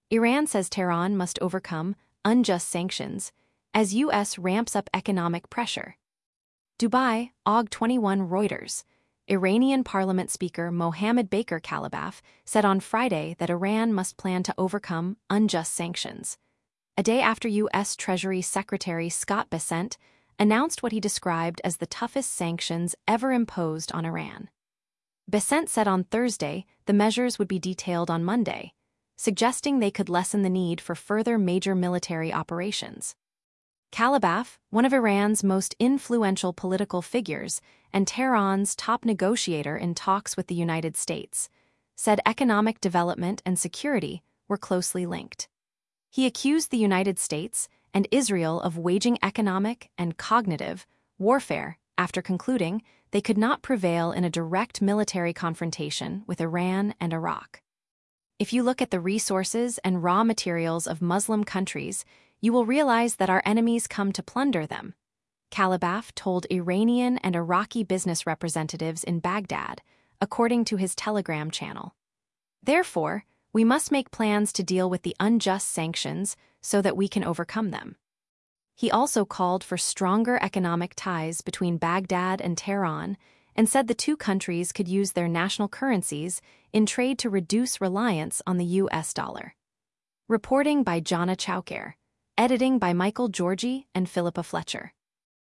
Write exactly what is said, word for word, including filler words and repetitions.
Iran says Tehran must overcome unjust sanctions as U S ramps up economic pressure. Dubai, August twenty-first Reuters. Iranian Parliament Speaker Mohammed Baker Kalibaf said on Friday that Iran must plan to overcome unjust sanctions, a day after U S Treasury Secretary Scott Bessent announced what he described as the toughest sanctions ever imposed on Iran. Bessent said on Thursday the measures would be detailed on Monday, suggesting they could lessen the need for further major military operations. Kalibaf, one of Iran's most influential political figures and Tehran's top negotiator in talks with the United States, said economic development and security were closely linked. He accused the United States and Israel of waging economic and cognitive warfare after concluding they could not prevail in a direct military confrontation with Iran and Iraq. If you look at the resources and raw materials of Muslim countries, you will realize that our enemies come to plunder them, Kalibaf told Iranian and Iraqi business representatives in Baghdad, according to his Telegram channel. Therefore, we must make plans to deal with the unjust sanctions so that we can overcome them. He also called for stronger economic ties between Baghdad and Tehran and said the two countries could use their national currencies in trade to reduce reliance on the U S dollar. Reporting by Jana Chowker. Editing by Michael Georgi and Philippa Fletcher.